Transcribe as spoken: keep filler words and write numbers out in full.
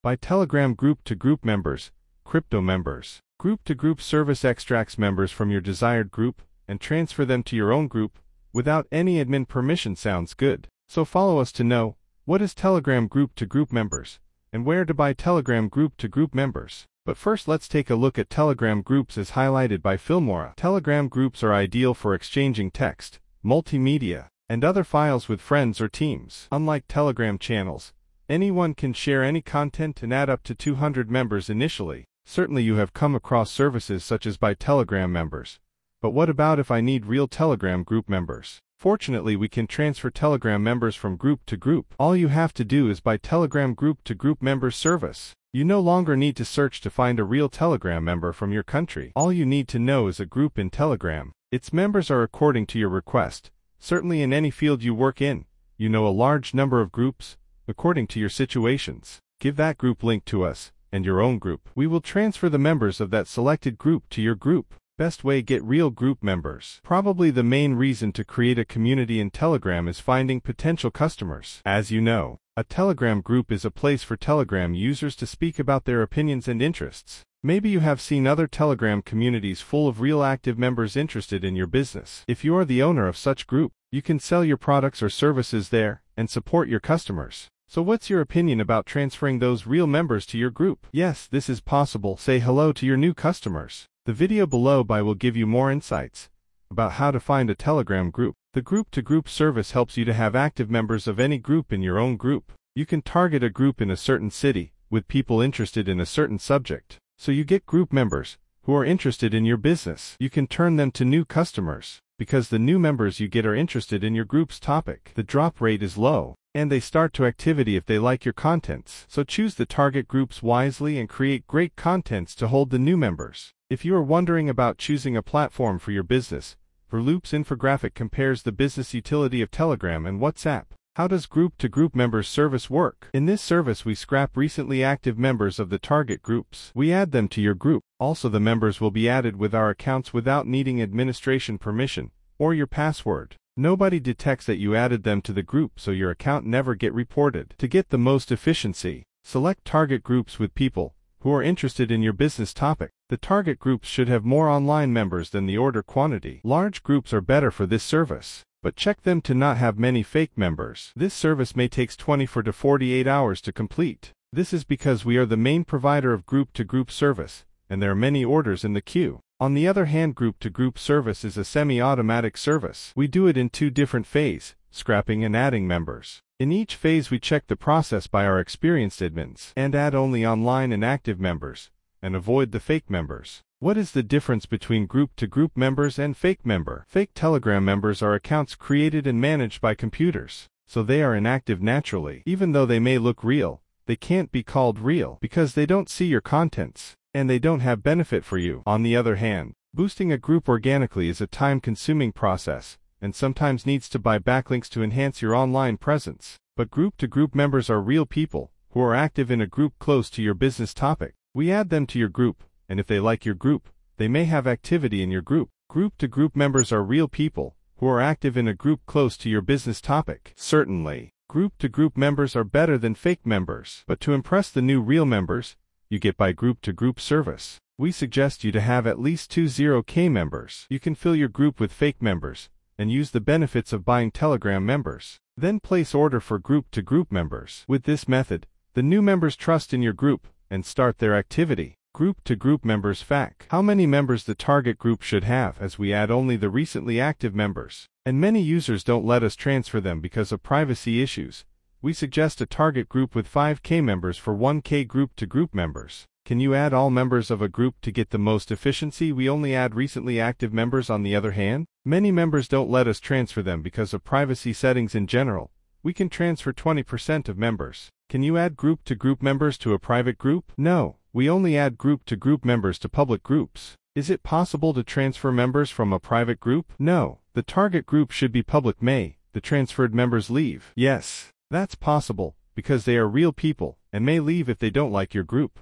By Telegram group-to-group members, crypto members. Group-to-group service extracts members from your desired group and transfer them to your own group without any admin permission. Sounds good. So follow us to know what is Telegram group-to-group members and where to buy Telegram group-to-group members. But first, let's take a look at Telegram groups as highlighted by Filmora. Telegram groups are ideal for exchanging text, multimedia, and other files with friends or teams. Unlike Telegram channels, anyone can share any content and add up to two hundred members initially. Certainly you have come across services such as Buy Telegram members. But what about if I need real Telegram group members? Fortunately, we can transfer Telegram members from group to group. All you have to do is buy Telegram group-to-group members service. You no longer need to search to find a real Telegram member from your country. All you need to know is a group in Telegram. Its members are according to your request. Certainly in any field you work in, you know a large number of groups, according to your situations. Give that group link to us, and your own group. We will transfer the members of that selected group to your group. Best way: get real group members. Probably the main reason to create a community in Telegram is finding potential customers. As you know, a Telegram group is a place for Telegram users to speak about their opinions and interests. Maybe you have seen other Telegram communities full of real active members interested in your business. If you are the owner of such group, you can sell your products or services there and support your customers. So what's your opinion about transferring those real members to your group? Yes, this is possible. Say hello to your new customers. The video below by will give you more insights about how to find a Telegram group. The group-to-group service helps you to have active members of any group in your own group. You can target a group in a certain city with people interested in a certain subject. So you get group members who are interested in your business. You can turn them to new customers because the new members you get are interested in your group's topic. The drop rate is low, and they start to activity if they like your contents. So choose the target groups wisely and create great contents to hold the new members. If you are wondering about choosing a platform for your business, Verloop's infographic compares the business utility of Telegram and WhatsApp. How does group-to-group members service work? In this service, we scrap recently active members of the target groups. We add them to your group. Also, the members will be added with our accounts without needing administration permission or your password. Nobody detects that you added them to the group, so your account never get reported. To get the most efficiency, select target groups with people who are interested in your business topic. The target groups should have more online members than the order quantity. Large groups are better for this service, but check them to not have many fake members. This service may take twenty-four to forty-eight hours to complete. This is because we are the main provider of group-to-group service, and there are many orders in the queue. On the other hand, group-to-group service is a semi-automatic service. We do it in two different phases, scrapping and adding members. In each phase we check the process by our experienced admins and add only online and active members, and avoid the fake members. What is the difference between group-to-group members and fake member? Fake Telegram members are accounts created and managed by computers, so they are inactive naturally. Even though they may look real, they can't be called real because they don't see your contents, and they don't have benefit for you. On the other hand, boosting a group organically is a time-consuming process, and sometimes needs to buy backlinks to enhance your online presence. But group-to-group members are real people who are active in a group close to your business topic. We add them to your group, and if they like your group, they may have activity in your group. Group-to-group members are real people who are active in a group close to your business topic. Certainly, group-to-group members are better than fake members. But to impress the new real members, you get by group-to-group service. We suggest you to have at least two zero K members. You can fill your group with fake members and use the benefits of buying Telegram members. Then place order for group-to-group members. With this method, the new members trust in your group and start their activity. Group-to-group members fact. How many members the target group should have, as we add only the recently active members, and many users don't let us transfer them because of privacy issues. We suggest a target group with five K members for one K group-to-group members. Can you add all members of a group to get the most efficiency? We only add recently active members. On the other hand, many members don't let us transfer them because of privacy settings in general. We can transfer twenty percent of members. Can you add group-to-group members to a private group? No, we only add group-to-group members to public groups. Is it possible to transfer members from a private group? No, the target group should be public. May the transferred members leave? Yes, that's possible, because they are real people and may leave if they don't like your group.